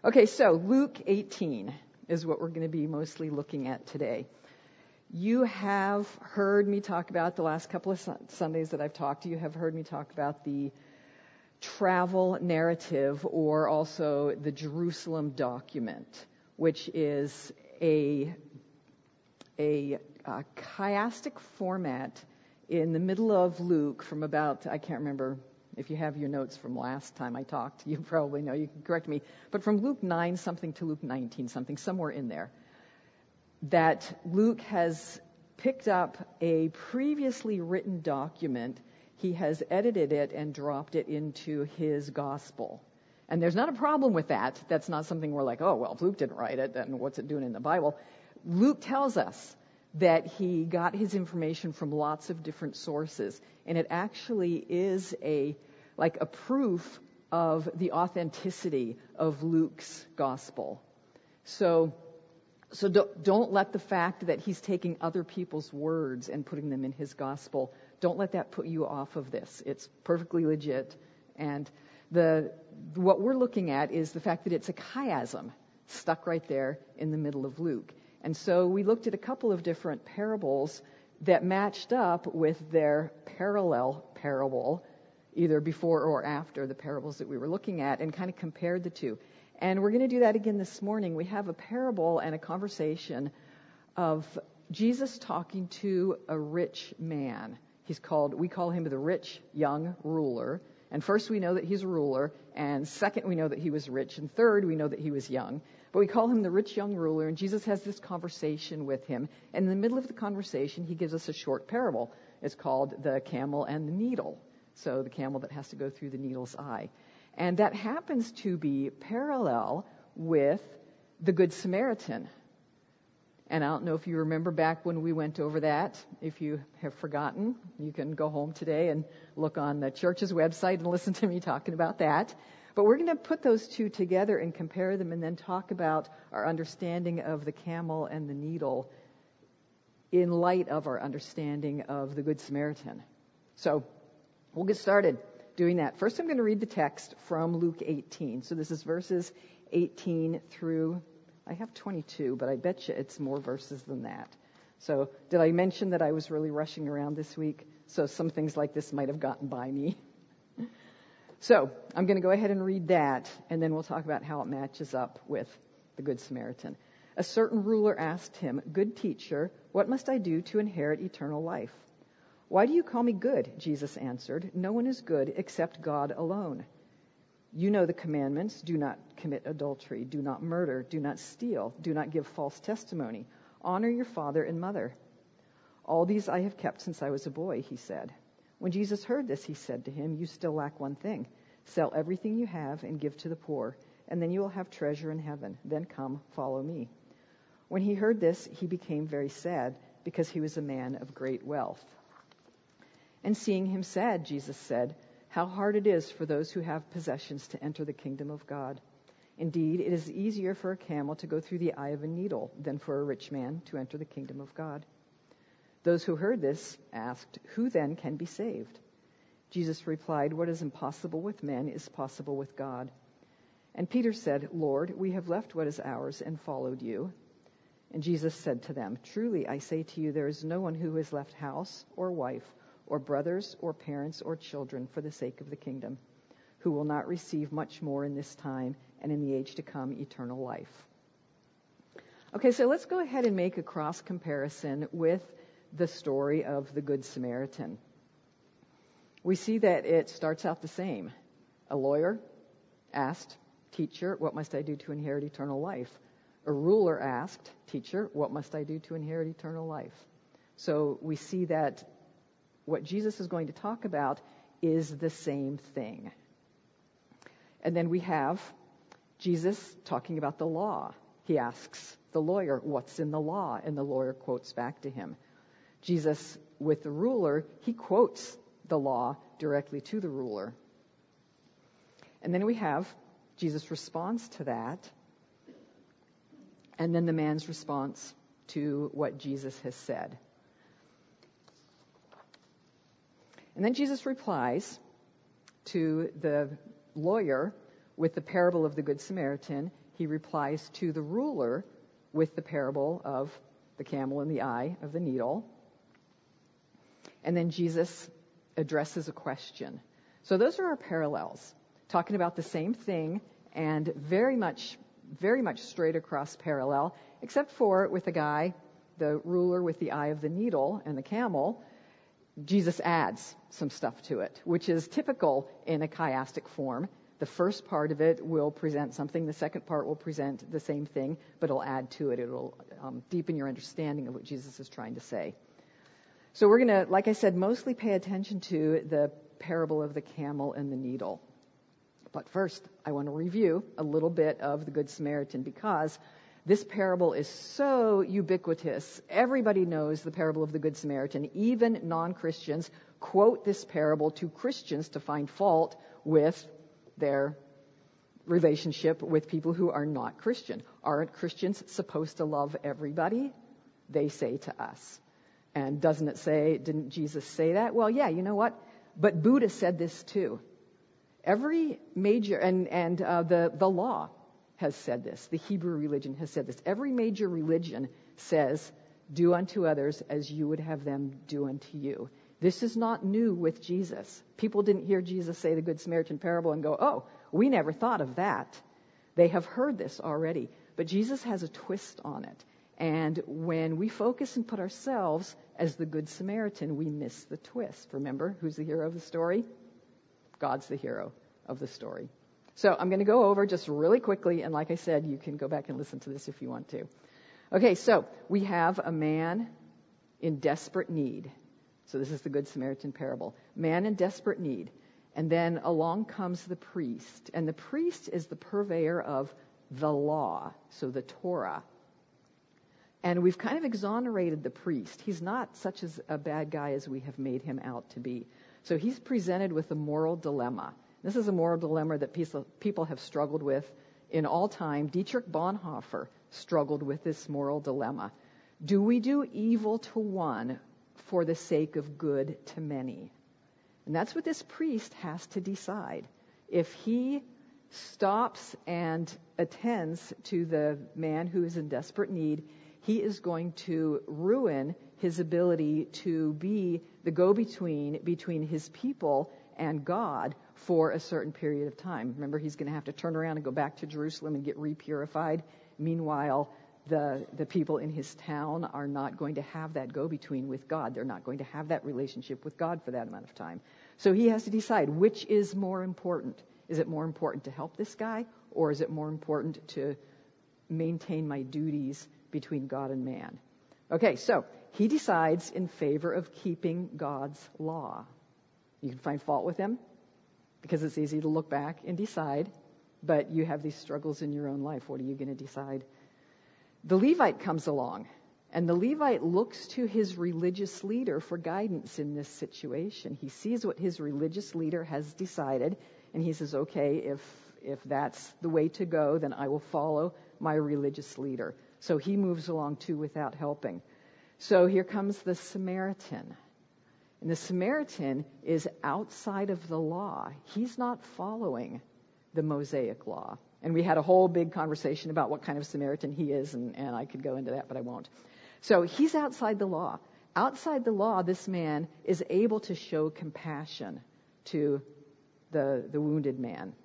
Okay, so Luke 18 is what we're going to be mostly looking at today. You have heard me talk about the last couple of Sundays that I've talked to you, have heard me talk about the travel narrative, or also the Jerusalem document, which is a chiastic format in the middle of Luke from about, I can't remember. If you have your notes from last time I talked, you probably know, you can correct me, but from Luke 9 something to Luke 19 something, somewhere in there, that Luke has picked up a previously written document, he has edited it and dropped it into his gospel. And there's not a problem with that. That's not something we're like, oh, well, if Luke didn't write it, then what's it doing in the Bible? Luke tells us that he got his information from lots of different sources, and it actually is a proof of the authenticity of Luke's gospel. So don't let the fact that he's taking other people's words and putting them in his gospel, don't let that put you off of this. It's perfectly legit. And what we're looking at is the fact that it's a chiasm stuck right there in the middle of Luke. And so we looked at a couple of different parables that matched up with their parallel parable, either before or after the parables that we were looking at, and kind of compared the two. And we're going to do that again this morning. We have a parable and a conversation of Jesus talking to a rich man. We call him the rich young ruler. And first we know that he's a ruler, and second we know that he was rich, and third we know that he was young. But we call him the rich young ruler, and Jesus has this conversation with him. And in the middle of the conversation, he gives us a short parable. It's called the camel and the needle. So the camel that has to go through the needle's eye. And that happens to be parallel with the Good Samaritan. And I don't know if you remember back when we went over that. If you have forgotten, you can go home today and look on the church's website and listen to me talking about that. But we're going to put those two together and compare them, and then talk about our understanding of the camel and the needle in light of our understanding of the Good Samaritan. So we'll get started doing that. First, I'm going to read the text from Luke 18. So this is verses 18 through, I have 22, but I bet you it's more verses than that. So did I mention that I was really rushing around this week? So some things like this might have gotten by me. So I'm going to go ahead and read that, and then we'll talk about how it matches up with the Good Samaritan. A certain ruler asked him, "Good teacher, what must I do to inherit eternal life?" "Why do you call me good?" Jesus answered. "No one is good except God alone. You know the commandments: do not commit adultery, do not murder, do not steal, do not give false testimony, honor your father and mother." "All these I have kept since I was a boy," he said. When Jesus heard this, he said to him, "You still lack one thing. Sell everything you have and give to the poor, and then you will have treasure in heaven. Then come, follow me." When he heard this, he became very sad, because he was a man of great wealth. And seeing him sad, Jesus said, "How hard it is for those who have possessions to enter the kingdom of God. Indeed, it is easier for a camel to go through the eye of a needle than for a rich man to enter the kingdom of God." Those who heard this asked, "Who then can be saved?" Jesus replied, "What is impossible with men is possible with God." And Peter said, "Lord, we have left what is ours and followed you." And Jesus said to them, "Truly I say to you, there is no one who has left house or wife or brothers or parents or children for the sake of the kingdom, who will not receive much more in this time and in the age to come eternal life." Okay, so let's go ahead and make a cross comparison with the story of the Good Samaritan. We see that it starts out the same. A lawyer asked, "Teacher, what must I do to inherit eternal life?" A ruler asked, "Teacher, what must I do to inherit eternal life?" So we see that what Jesus is going to talk about is the same thing. And then we have Jesus talking about the law. He asks the lawyer, "What's in the law?" And the lawyer quotes back to him. Jesus, with the ruler, he quotes the law directly to the ruler. And then we have Jesus' response to that, and then the man's response to what Jesus has said. And then Jesus replies to the lawyer with the parable of the Good Samaritan he replies to the ruler with the parable of the camel in the eye of the needle. And then Jesus addresses a question. So those are our parallels, talking about the same thing and very much straight across parallel, except for with the guy, the ruler with the eye of the needle and the camel, Jesus adds some stuff to it, which is typical in a chiastic form. The first part of it will present something. The second part will present the same thing, but it'll add to it. It'll deepen your understanding of what Jesus is trying to say. So we're going to, like I said, mostly pay attention to the parable of the camel and the needle. But first, I want to review a little bit of the Good Samaritan, because this parable is so ubiquitous. Everybody knows the parable of the Good Samaritan. Even non-Christians quote this parable to Christians to find fault with their relationship with people who are not Christian. Aren't Christians supposed to love everybody? They say to us. And didn't Jesus say that? Well, yeah, you know what? But Buddha said this too. Every major, and the law has said this. The Hebrew religion has said this. Every major religion says, do unto others as you would have them do unto you. This is not new with Jesus. People didn't hear Jesus say the Good Samaritan parable and go, oh, we never thought of that. They have heard this already. But Jesus has a twist on it. And when we focus and put ourselves as the Good Samaritan, we miss the twist. Remember, who's the hero of the story? God's the hero of the story. So I'm going to go over just really quickly, and like I said, you can go back and listen to this if you want to. Okay, so we have a man in desperate need. So this is the Good Samaritan parable. Man in desperate need. And then along comes the priest. And the priest is the purveyor of the law, so the Torah. And we've kind of exonerated the priest. He's not such a bad guy as we have made him out to be. So he's presented with a moral dilemma. This is a moral dilemma that people have struggled with in all time. Dietrich Bonhoeffer struggled with this moral dilemma. Do we do evil to one for the sake of good to many? And that's what this priest has to decide. If he stops and attends to the man who is in desperate need, he is going to ruin his ability to be the go-between between his people and God for a certain period of time. Remember, he's going to have to turn around and go back to Jerusalem and get repurified. Meanwhile, the people in his town are not going to have that go-between with God. They're not going to have that relationship with God for that amount of time. So he has to decide which is more important. Is it more important to help this guy, or is it more important to maintain my duties between God and man? Okay, so he decides in favor of keeping God's law. You can find fault with him because it's easy to look back and decide, but you have these struggles in your own life. What are you going to decide? The Levite comes along, and the Levite looks to his religious leader for guidance in this situation. He sees what his religious leader has decided, and he says, okay, if that's the way to go, then I will follow my religious leader. So he moves along too without helping. So here comes the Samaritan. And the Samaritan is outside of the law. He's not following the Mosaic law. And we had a whole big conversation about what kind of Samaritan he is, and I could go into that, but I won't. So he's outside the law. Outside the law, this man is able to show compassion to the wounded man.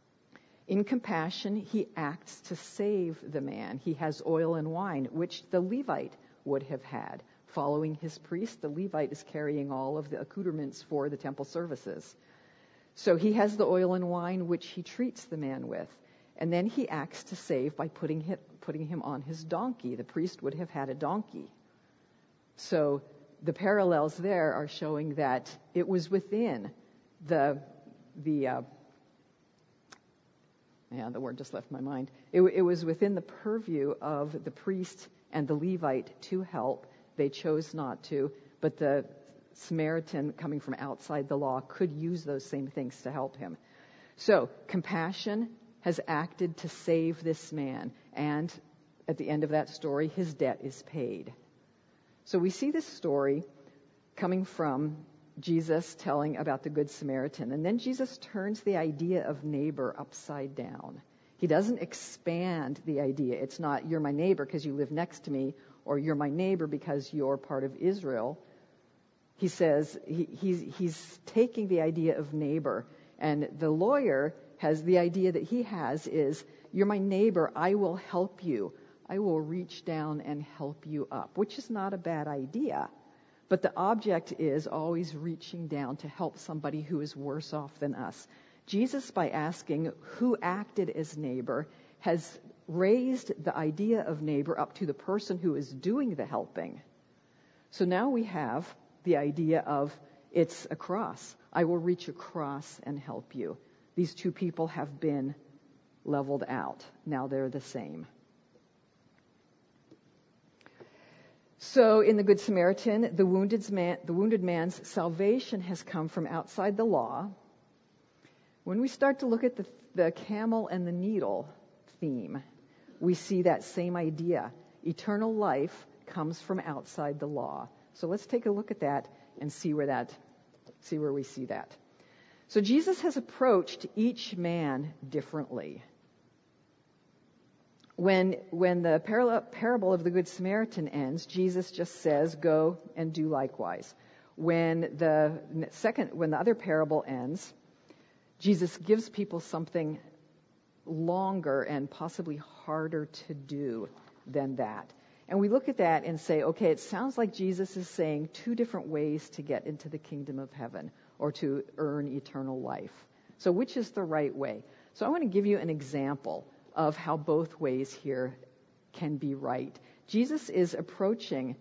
In compassion, he acts to save the man. He has oil and wine, which the Levite would have had. Following his priest, the Levite is carrying all of the accoutrements for the temple services. So he has the oil and wine, which he treats the man with. And then he acts to save by putting him on his donkey. The priest would have had a donkey. So the parallels there are showing that it was within the word just left my mind. It was within the purview of the priest and the Levite to help. They chose not to, but the Samaritan coming from outside the law could use those same things to help him. So compassion has acted to save this man, and at the end of that story, his debt is paid. So we see this story coming from Jesus telling about the Good Samaritan, and then Jesus turns the idea of neighbor upside down. He doesn't expand the idea. It's not, you're my neighbor because you live next to me, or you're my neighbor because you're part of Israel. He says he's taking the idea of neighbor. And the lawyer has the idea that he has is, you're my neighbor, I will help you. I will reach down and help you up, which is not a bad idea. But the object is always reaching down to help somebody who is worse off than us. Jesus, by asking who acted as neighbor, has raised the idea of neighbor up to the person who is doing the helping. So now we have the idea of, it's a cross. I will reach across and help you. These two people have been leveled out. Now they're the same. So in the Good Samaritan, the wounded man's salvation has come from outside the law. When we start to look at the camel and the needle theme, we see that same idea. Eternal life comes from outside the law. So let's take a look at that and see where we see that. So Jesus has approached each man differently. When the parable of the Good Samaritan ends, Jesus just says, go and do likewise. When the other parable ends, Jesus gives people something longer and possibly harder to do than that. And we look at that and say, okay, it sounds like Jesus is saying two different ways to get into the kingdom of heaven or to earn eternal life. So which is the right way? So I want to give you an example of how both ways here can be right. Jesus is approaching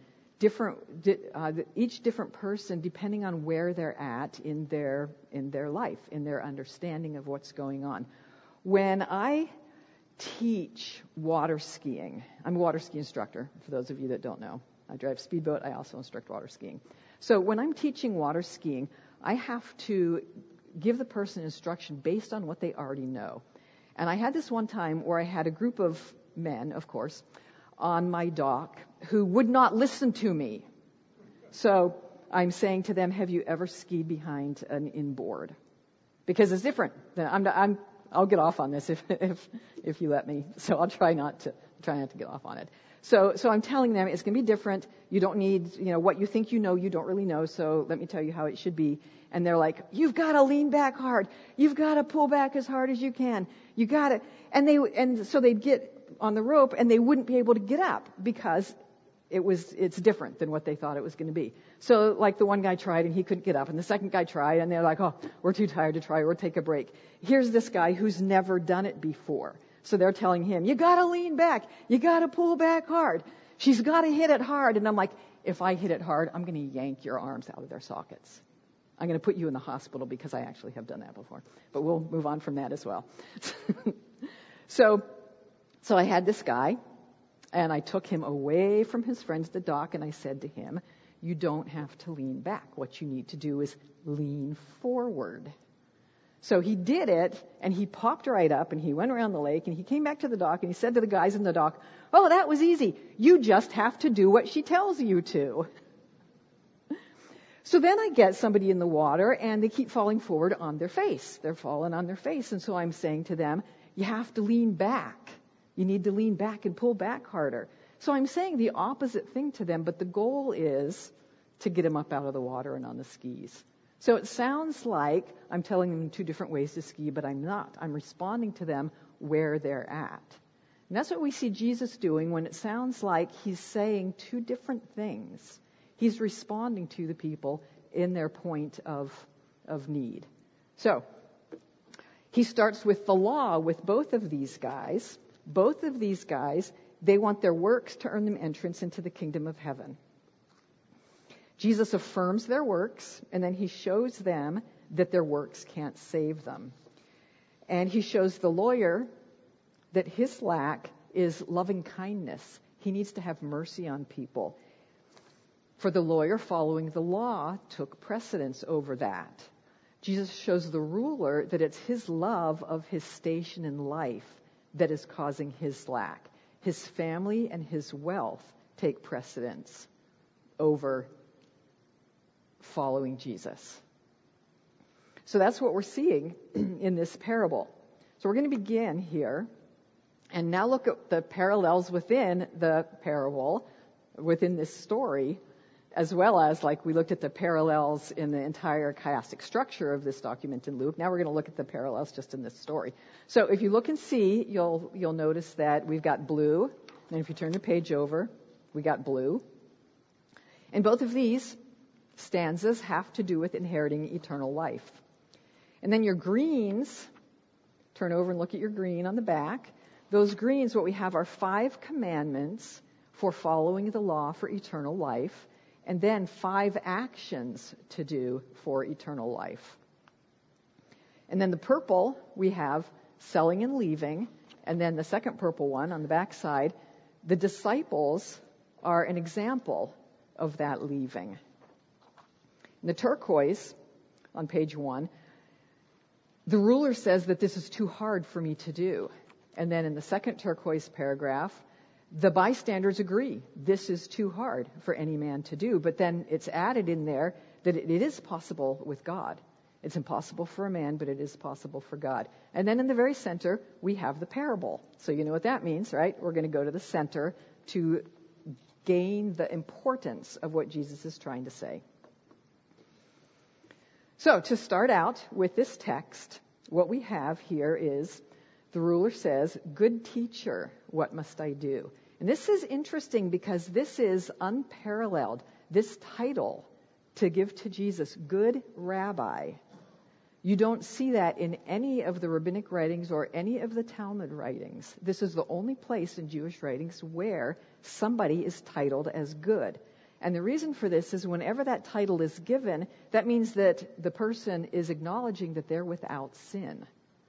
each different person depending on where they're at in their life, in their understanding of what's going on. When I teach water skiing, I'm a water ski instructor, for those of you that don't know. I drive speedboat, I also instruct water skiing. So when I'm teaching water skiing, I have to give the person instruction based on what they already know. And I had this one time where I had a group of men, of course, on my dock who would not listen to me. So I'm saying to them, have you ever skied behind an inboard? Because it's different. I'll get off on this if you let me. So I'll try not to get off on it. So I'm telling them it's going to be different. You don't need, what you think you know, you don't really know. So let me tell you how it should be. And they're like, you've got to lean back hard. You've got to pull back as hard as you can. You got to, and so they'd get on the rope and they wouldn't be able to get up because it's different than what they thought it was going to be. So like the one guy tried and he couldn't get up, and the second guy tried and they're like, oh, we're too tired to try. We'll take a break. Here's this guy who's never done it before. So they're telling him, you got to lean back. You got to pull back hard. She's got to hit it hard. And I'm like, if I hit it hard, I'm going to yank your arms out of their sockets. I'm going to put you in the hospital because I actually have done that before. But we'll move on from that as well. So I had this guy, and I took him away from his friends at the dock, and I said to him, you don't have to lean back. What you need to do is lean forward. So he did it, and he popped right up, and he went around the lake, and he came back to the dock, and he said to the guys in the dock, oh, that was easy. You just have to do what she tells you to. So then I get somebody in the water, and they keep falling forward on their face. They're falling on their face, and so I'm saying to them, you have to lean back. You need to lean back and pull back harder. So I'm saying the opposite thing to them, but the goal is to get them up out of the water and on the skis. So it sounds like I'm telling them two different ways to ski, but I'm not. I'm responding to them where they're at. And that's what we see Jesus doing when it sounds like he's saying two different things. He's responding to the people in their point of need. So he starts with the law with both of these guys. Both of these guys, they want their works to earn them entrance into the kingdom of heaven. Jesus affirms their works, and then he shows them that their works can't save them. And he shows the lawyer that his lack is loving kindness. He needs to have mercy on people. For the lawyer, following the law took precedence over that. Jesus shows the ruler that it's his love of his station in life that is causing his lack. His family and his wealth take precedence over following Jesus. So that's what we're seeing in this parable. So we're going to begin here And now look at the parallels within the parable, within this story, as well as, like, we looked at the parallels in the entire chiastic structure of this document in Luke. Now we're going to look at the parallels just in this story. So if you look and see, you'll notice that we've got blue. And if you turn the page over, we got blue. And both of these stanzas have to do with inheriting eternal life. And then your greens, turn over and look at your green on the back. Those greens, what we have are 5 commandments for following the law for eternal life, and then 5 actions to do for eternal life. And then the purple, we have selling and leaving, and then the second purple one on the back side, the disciples are an example of that leaving. In the turquoise, on page 1, the ruler says that this is too hard for me to do. And then in the second turquoise paragraph, the bystanders agree, this is too hard for any man to do. But then it's added in there that it is possible with God. It's impossible for a man, but it is possible for God. And then in the very center, we have the parable. So you know what that means, right? We're going to go to the center to gain the importance of what Jesus is trying to say. So to start out with this text, what we have here is the ruler says, "Good teacher, what must I do?" And this is interesting because this is unparalleled. This title to give to Jesus, good rabbi. You don't see that in any of the rabbinic writings or any of the Talmud writings. This is the only place in Jewish writings where somebody is titled as good. And the reason for this is whenever that title is given, that means that the person is acknowledging that they're without sin.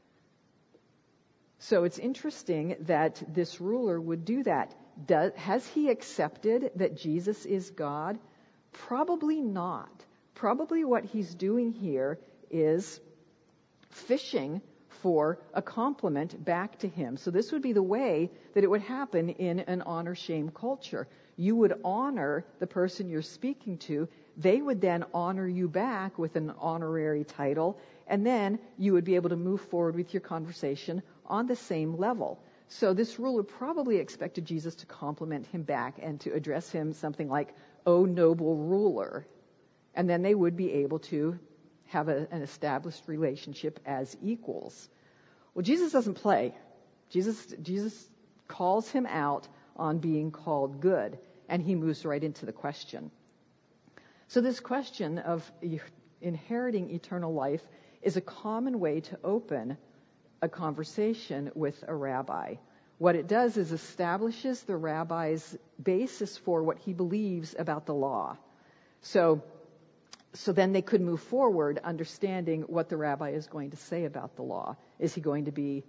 So it's interesting that this ruler would do that. Has he accepted that Jesus is God? Probably not. Probably what he's doing here is fishing for a compliment back to him. So this would be the way that it would happen in an honor-shame culture. You would honor the person you're speaking to. They would then honor you back with an honorary title, and then you would be able to move forward with your conversation on the same level. So this ruler probably expected Jesus to compliment him back and to address him something like, "O noble ruler." And then they would be able to have an established relationship as equals. Well, Jesus doesn't play. Jesus calls him out on being called good, and he moves right into the question. So this question of inheriting eternal life is a common way to open a conversation with a rabbi. What it does is establishes the rabbi's basis for what he believes about the law. So then they could move forward understanding what the rabbi is going to say about the law. Is he going to be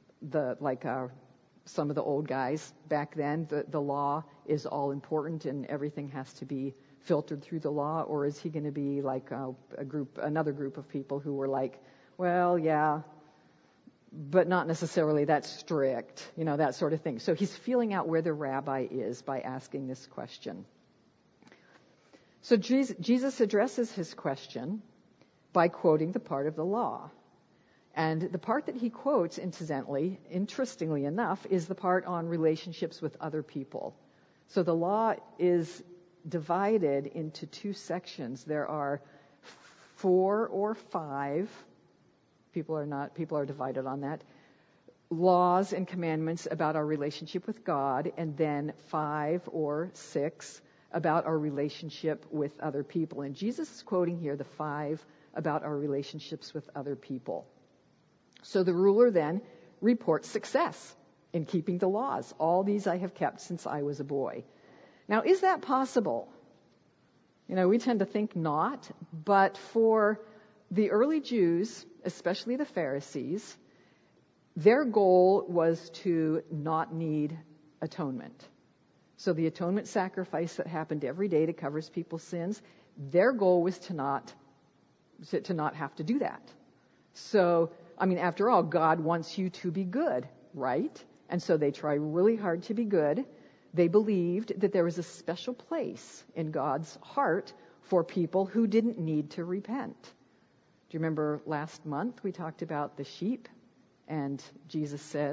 some of the old guys back then, the law is all important and everything has to be filtered through the law? Or is he going to be like another group of people who were like, well, yeah, but not necessarily that strict, that sort of thing. So he's feeling out where the rabbi is by asking this question. So Jesus addresses his question by quoting the part of the law. And the part that he quotes, incidentally, interestingly enough, is the part on relationships with other people. So the law is divided into 2 sections. There are 4 or 5. People are divided on that. Laws and commandments about our relationship with God, and then 5 or 6 about our relationship with other people. And Jesus is quoting here the 5 about our relationships with other people. So the ruler then reports success in keeping the laws. All these I have kept since I was a boy. Now, is that possible? We tend to think not, but for the early Jews, especially the Pharisees, their goal was to not need atonement. So the atonement sacrifice that happened every day to cover people's sins, their goal was to not have to do that. So, after all, God wants you to be good, right? And so they try really hard to be good. They believed that there was a special place in God's heart for people who didn't need to repent. Do you remember last month we talked about the sheep? And Jesus says,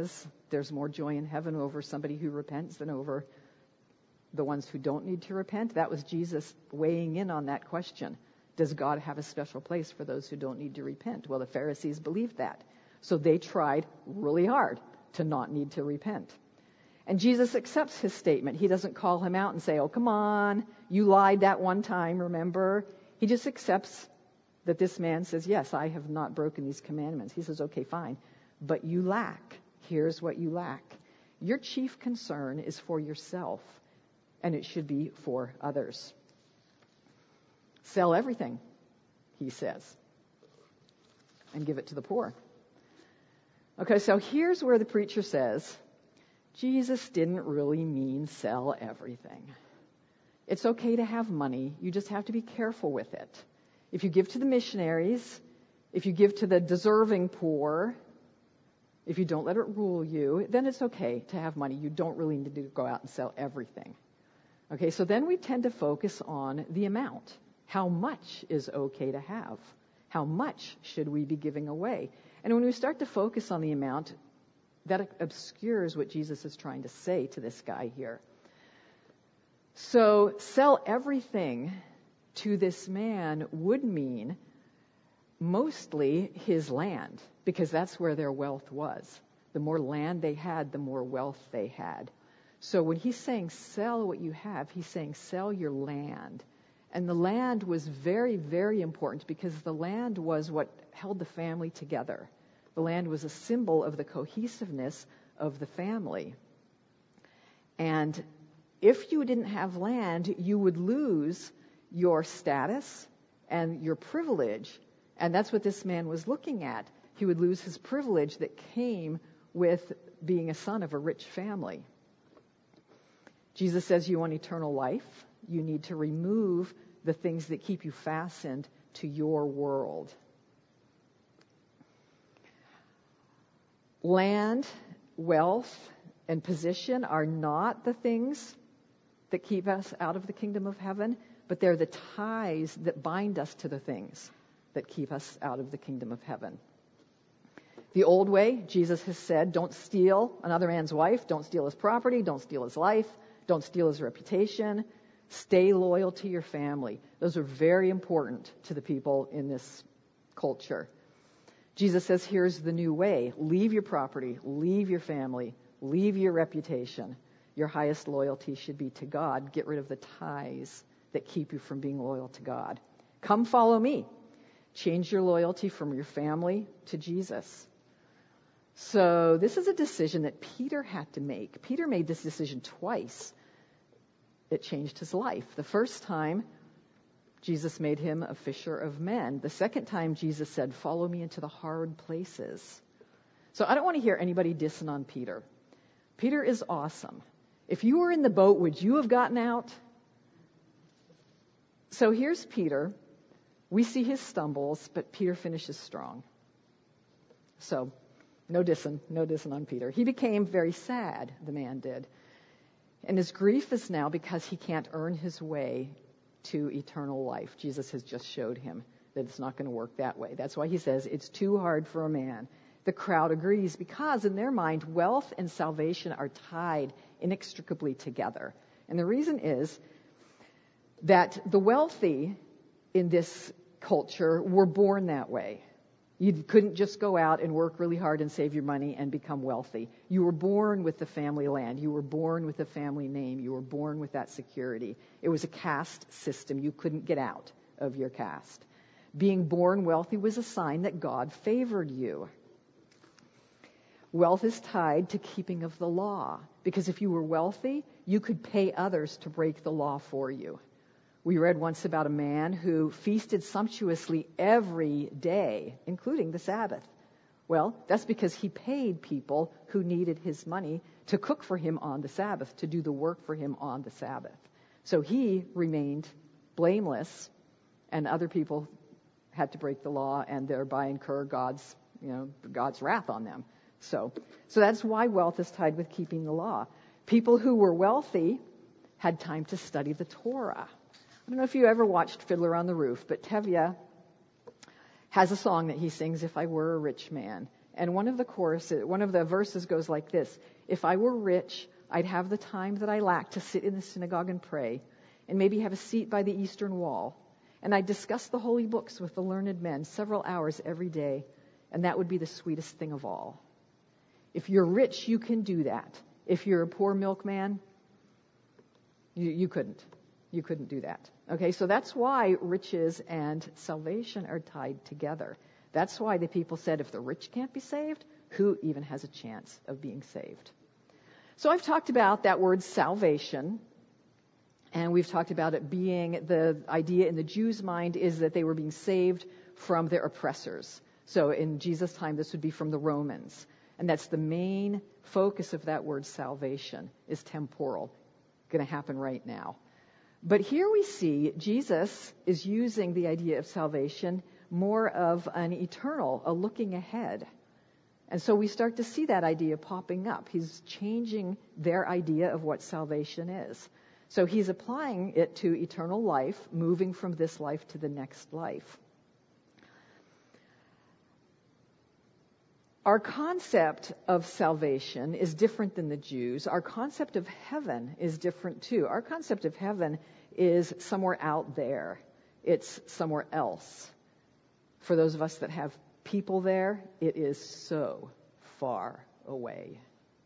there's more joy in heaven over somebody who repents than over the ones who don't need to repent. That was Jesus weighing in on that question. Does God have a special place for those who don't need to repent? Well, the Pharisees believed that. So they tried really hard to not need to repent. And Jesus accepts his statement. He doesn't call him out and say, oh, come on, you lied that one time, remember? He just accepts that this man says, yes, I have not broken these commandments. He says, okay, fine, but you lack. Here's what you lack. Your chief concern is for yourself, and it should be for others. Sell everything, he says, and give it to the poor. Okay, so here's where the preacher says, Jesus didn't really mean sell everything. It's okay to have money. You just have to be careful with it. If you give to the missionaries, if you give to the deserving poor, if you don't let it rule you, then it's okay to have money. You don't really need to go out and sell everything. Okay, so then we tend to focus on the amount. How much is okay to have? How much should we be giving away? And when we start to focus on the amount, that obscures what Jesus is trying to say to this guy here. So sell everything to this man would mean mostly his land, because that's where their wealth was. The more land they had, the more wealth they had. So when he's saying sell what you have, he's saying sell your land. And the land was very, very important because the land was what held the family together. The land was a symbol of the cohesiveness of the family. And if you didn't have land, you would lose your status and your privilege. And that's what this man was looking at. He would lose his privilege that came with being a son of a rich family. Jesus says you want eternal life. You need to remove the things that keep you fastened to your world. Land, wealth, and position are not the things that keep us out of the kingdom of heaven, but they're the ties that bind us to the things that keep us out of the kingdom of heaven. The old way, Jesus has said, don't steal another man's wife, don't steal his property, don't steal his life, don't steal his reputation. Stay loyal to your family. Those are very important to the people in this culture. Jesus says, here's the new way. Leave your property, leave your family, leave your reputation. Your highest loyalty should be to God. Get rid of the ties that keep you from being loyal to God. Come follow me. Change your loyalty from your family to Jesus. So this is a decision that Peter had to make. Peter made this decision twice. It changed his life. The first time, Jesus made him a fisher of men. The second time, Jesus said, follow me into the hard places. So I don't want to hear anybody dissing on Peter. Peter is awesome. If you were in the boat, would you have gotten out? So here's Peter. We see his stumbles, but Peter finishes strong. So no dissing on Peter. He became very sad, the man did. And his grief is now because he can't earn his way to eternal life. Jesus has just showed him that it's not going to work that way. That's why he says it's too hard for a man. The crowd agrees because in their mind, wealth and salvation are tied inextricably together. And the reason is that the wealthy in this culture were born that way. You couldn't just go out and work really hard and save your money and become wealthy. You were born with the family land. You were born with the family name. You were born with that security. It was a caste system. You couldn't get out of your caste. Being born wealthy was a sign that God favored you. Wealth is tied to keeping of the law, because if you were wealthy, you could pay others to break the law for you. We read once about a man who feasted sumptuously every day, including the Sabbath. Well, that's because he paid people who needed his money to cook for him on the Sabbath, to do the work for him on the Sabbath. So he remained blameless, and other people had to break the law and thereby incur God's wrath on them. So that's why wealth is tied with keeping the law. People who were wealthy had time to study the Torah. I don't know if you ever watched Fiddler on the Roof, but Tevye has a song that he sings, If I Were a Rich Man. And one of the verses goes like this: if I were rich, I'd have the time that I lack to sit in the synagogue and pray, and maybe have a seat by the eastern wall. And I'd discuss the holy books with the learned men several hours every day, and that would be the sweetest thing of all. If you're rich, you can do that. If you're a poor milkman, you couldn't. You couldn't do that. Okay, so that's why riches and salvation are tied together. That's why the people said, if the rich can't be saved, who even has a chance of being saved? So I've talked about that word salvation, and we've talked about it being, the idea in the Jews' mind is that they were being saved from their oppressors. So in Jesus' time, this would be from the Romans. And that's the main focus of that word salvation, is temporal, going to happen right now. But here we see Jesus is using the idea of salvation more of an eternal, a looking ahead. And so we start to see that idea popping up. He's changing their idea of what salvation is. So he's applying it to eternal life, moving from this life to the next life. Our concept of salvation is different than the Jews. Our concept of heaven is different too. Our concept of heaven is somewhere out there. It's somewhere else. For those of us that have people there, it is so far away.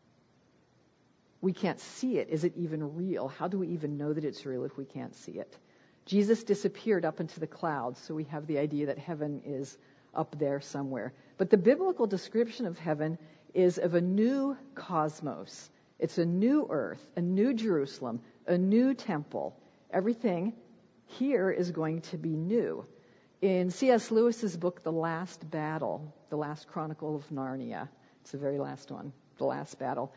We can't see it. Is it even real? How do we even know that it's real if we can't see it? Jesus disappeared up into the clouds, so we have the idea that heaven is up there somewhere. But the biblical description of heaven is of a new cosmos. It's a new earth, a new Jerusalem, a new temple. Everything here is going to be new. In C.S. Lewis's book, The Last Battle, The Last Chronicle of Narnia, it's the very last one, The Last Battle,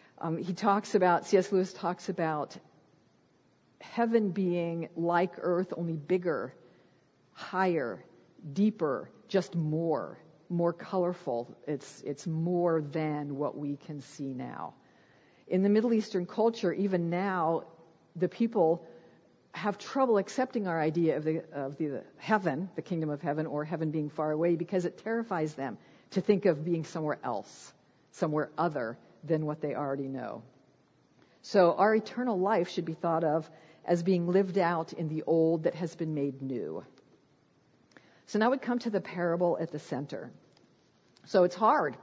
C.S. Lewis talks about heaven being like earth, only bigger, higher, deeper, just more colorful. It's more than what we can see now. In the Middle Eastern culture, even now, the people have trouble accepting our idea of the heaven, the kingdom of heaven, or heaven being far away, because it terrifies them to think of being somewhere else, somewhere other than what they already know. So our eternal life should be thought of as being lived out in the old that has been made new. So now we come to the parable at the center. So it's hard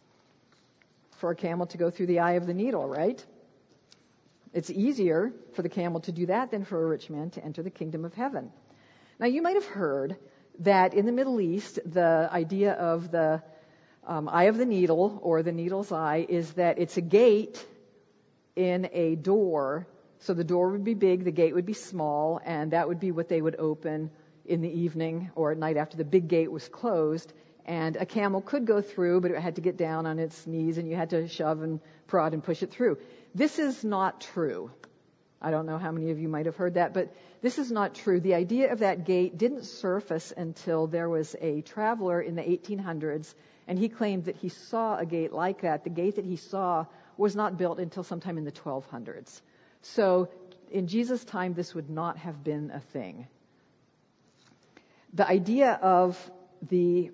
for a camel to go through the eye of the needle, right? It's easier for the camel to do that than for a rich man to enter the kingdom of heaven. Now, you might have heard that in the Middle East, the idea of the eye of the needle, or the needle's eye, is that it's a gate in a door. So the door would be big, the gate would be small, and that would be what they would open in the evening or at night after the big gate was closed. And a camel could go through, but it had to get down on its knees, and you had to shove and prod and push it through. This is not true. I don't know how many of you might have heard that, but this is not true. The idea of that gate didn't surface until there was a traveler in the 1800s, and he claimed that he saw a gate like that. The gate that he saw was not built until sometime in the 1200s. So in Jesus' time, this would not have been a thing. The idea of the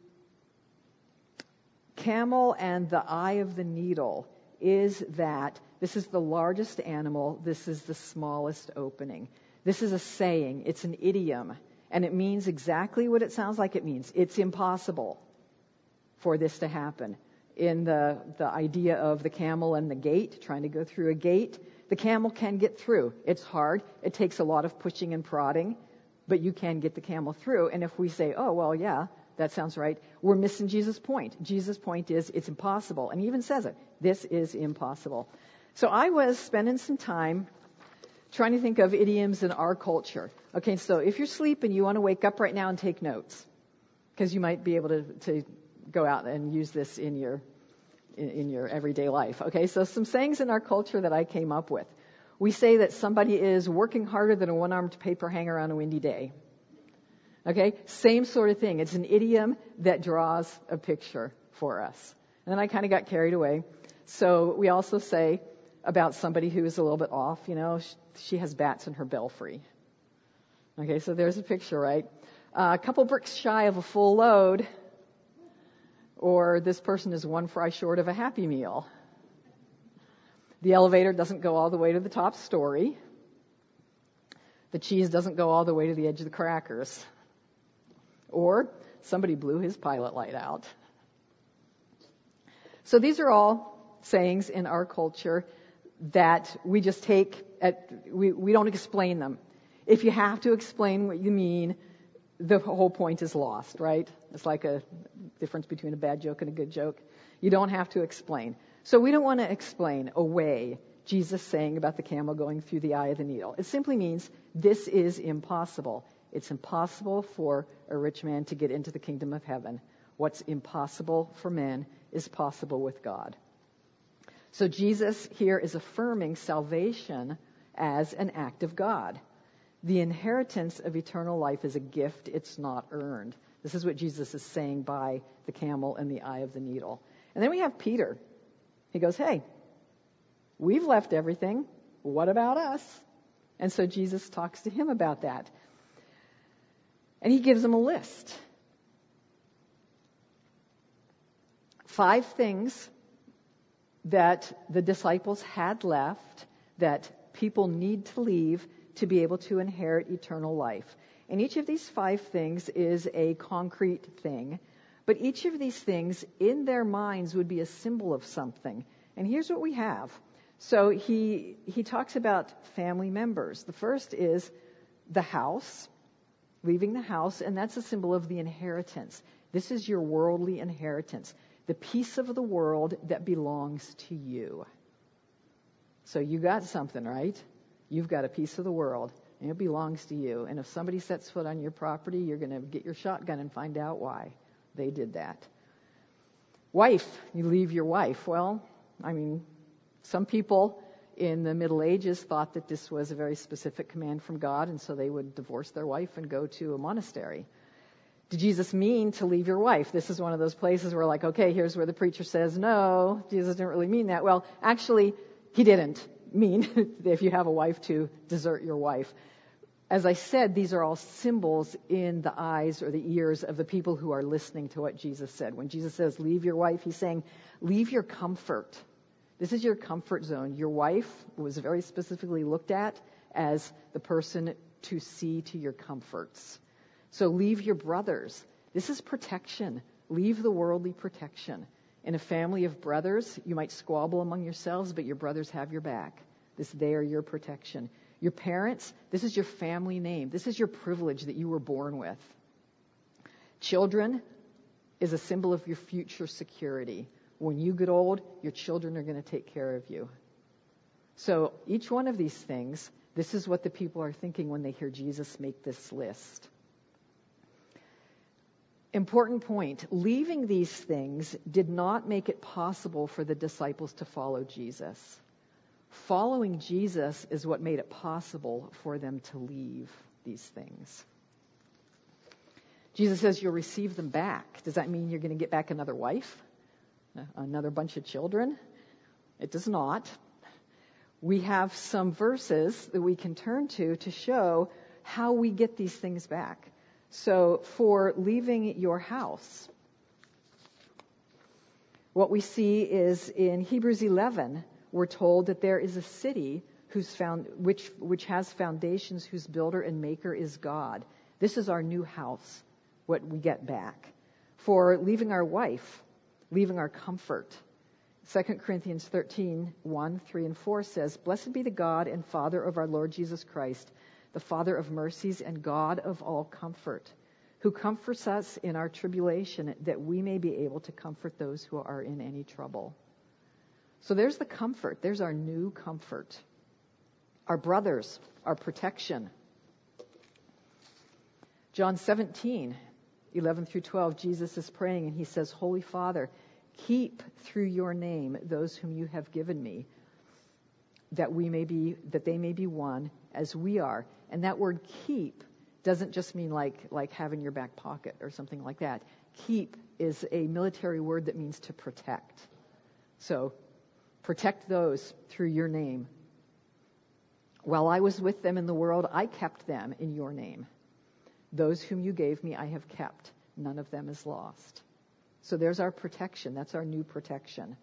camel and the eye of the needle is that this is the largest animal, this is the smallest opening. This is a saying, it's an idiom, and it means exactly what it sounds like it means. It's impossible for this to happen. In the idea of the camel and the gate, trying to go through a gate, the camel can get through. It's hard, it takes a lot of pushing and prodding, but you can get the camel through. And if we say, oh, well, yeah, that sounds right, we're missing Jesus' point. Jesus' point is it's impossible. And he even says it. This is impossible. So I was spending some time trying to think of idioms in our culture. Okay, so if you're sleeping, you want to wake up right now and take notes, because you might be able to go out and use this in your everyday life. Okay, so some sayings in our culture that I came up with. We say that somebody is working harder than a one-armed paper hanger on a windy day. Okay, same sort of thing. It's an idiom that draws a picture for us. And then I kind of got carried away. So we also say about somebody who is a little bit off, she has bats in her belfry. Okay, so there's a picture, right? A couple bricks shy of a full load. Or this person is one fry short of a Happy Meal. The elevator doesn't go all the way to the top story. The cheese doesn't go all the way to the edge of the crackers. Or somebody blew his pilot light out. So these are all sayings in our culture that we just take we don't explain them. If you have to explain what you mean, the whole point is lost, right? It's like a difference between a bad joke and a good joke. You don't have to explain. So we don't want to explain away Jesus saying about the camel going through the eye of the needle. It simply means this is impossible. It's impossible for a rich man to get into the kingdom of heaven. What's impossible for men is possible with God. So Jesus here is affirming salvation as an act of God. The inheritance of eternal life is a gift. It's not earned. This is what Jesus is saying by the camel and the eye of the needle. And then we have Peter. He goes, hey, we've left everything. What about us? And so Jesus talks to him about that. And he gives him a list. 5 things that the disciples had left that people need to leave to be able to inherit eternal life. And each of these 5 things is a concrete thing. But each of these things in their minds would be a symbol of something. And here's what we have. So he talks about family members. The first is the house, leaving the house, and that's a symbol of the inheritance. This is your worldly inheritance, the piece of the world that belongs to you. So you got something, right? You've got a piece of the world, and it belongs to you. And if somebody sets foot on your property, you're going to get your shotgun and find out why they did that. Wife, you leave your wife. Well, I mean, some people in the Middle Ages thought that this was a very specific command from God, and so they would divorce their wife and go to a monastery. Did Jesus mean to leave your wife? This is one of those places where like, okay, here's where the preacher says, no, Jesus didn't really mean that. Well, actually, he didn't mean if you have a wife to desert your wife. As I said, these are all symbols in the eyes or the ears of the people who are listening to what Jesus said. When Jesus says, leave your wife, he's saying, leave your comfort. This is your comfort zone. Your wife was very specifically looked at as the person to see to your comforts. So leave your brothers. This is protection. Leave the worldly protection. In a family of brothers, you might squabble among yourselves, but your brothers have your back. They are your protection. Your parents, this is your family name. This is your privilege that you were born with. Children is a symbol of your future security. When you get old, your children are going to take care of you. So each one of these things, this is what the people are thinking when they hear Jesus make this list. Important point, leaving these things did not make it possible for the disciples to follow Jesus. Following Jesus is what made it possible for them to leave these things. Jesus says you'll receive them back. Does that mean you're going to get back another wife? Another bunch of children? It does not. We have some verses that we can turn to show how we get these things back. So for leaving your house, what we see is in Hebrews 11, we're told that there is a city which has foundations, whose builder and maker is God. This is our new house, what we get back. For leaving our wife, leaving our comfort. 2 Corinthians 13, 1, 3, and 4 says, Blessed be the God and Father of our Lord Jesus Christ, the Father of mercies and God of all comfort, who comforts us in our tribulation, that we may be able to comfort those who are in any trouble. So there's the comfort. There's our new comfort. Our brothers, our protection. John 17, 11 through 12, Jesus is praying and he says, Holy Father, keep through your name those whom you have given me, that they may be one as we are. And that word keep doesn't just mean like have in your back pocket or something like that. Keep is a military word that means to protect. So protect those through your name. While I was with them in the world, I kept them in your name. Those whom you gave me, I have kept. None of them is lost. So there's our protection. That's our new protection.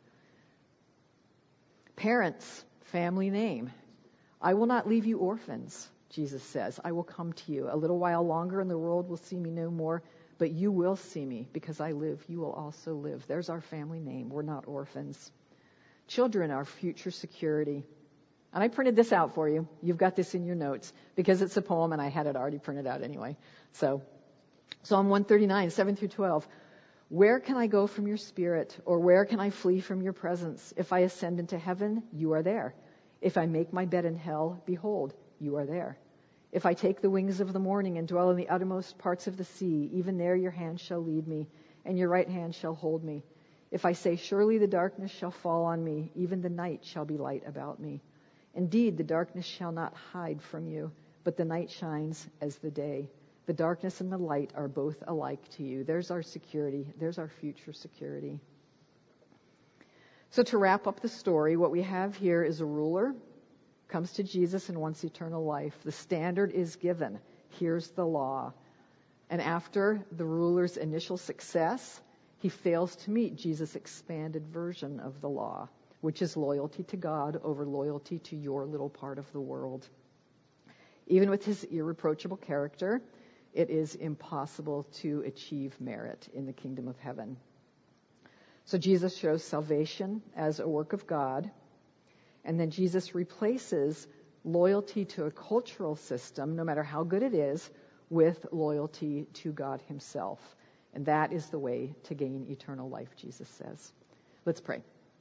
Parents, family name. I will not leave you orphans, Jesus says. I will come to you. A little while longer and the world will see me no more, but you will see me. Because I live, you will also live. There's our family name. We're not orphans. Children, our future security. And I printed this out for you. You've got this in your notes because it's a poem and I had it already printed out anyway. So Psalm 139, 7 through 12. Where can I go from your spirit, or where can I flee from your presence? If I ascend into heaven, you are there. If I make my bed in hell, behold, you are there. If I take the wings of the morning and dwell in the uttermost parts of the sea, even there your hand shall lead me, and your right hand shall hold me. If I say, surely the darkness shall fall on me, even the night shall be light about me. Indeed, the darkness shall not hide from you, but the night shines as the day. The darkness and the light are both alike to you. There's our security. There's our future security. So to wrap up the story, what we have here is a ruler, comes to Jesus and wants eternal life. The standard is given. Here's the law. And after the ruler's initial success, he fails to meet Jesus' expanded version of the law, which is loyalty to God over loyalty to your little part of the world. Even with his irreproachable character, it is impossible to achieve merit in the kingdom of heaven. So Jesus shows salvation as a work of God, and then Jesus replaces loyalty to a cultural system, no matter how good it is, with loyalty to God himself. And that is the way to gain eternal life, Jesus says. Let's pray.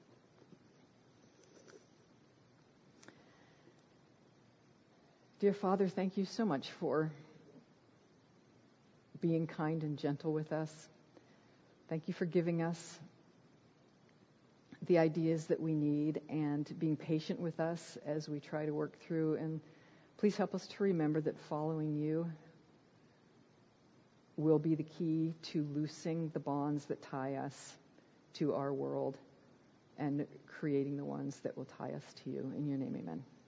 Dear Father, thank you so much for being kind and gentle with us. Thank you for giving us the ideas that we need and being patient with us as we try to work through. And please help us to remember that following you will be the key to loosing the bonds that tie us to our world and creating the ones that will tie us to you. In your name, amen.